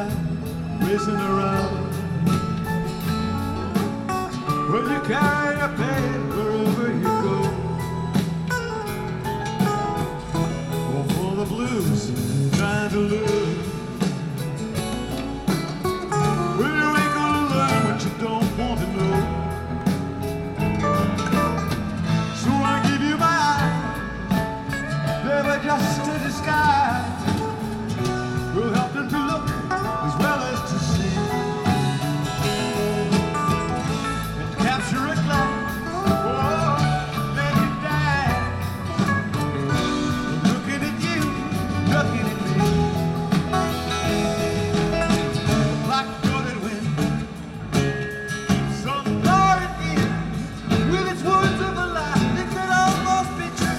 racing around. Well, you carry a pain wherever you go. Oh, for the blues, trying to live. Well, you ain't gonna learn what you don't want to know. So I give you my eyes, they were just a disguise. We'll help them to look as well as to see. And capture a glance, oh, let it die. Looking at you, looking at me. Like a gutted wind, some lurid wind, with its words of a lie, it could almost be true.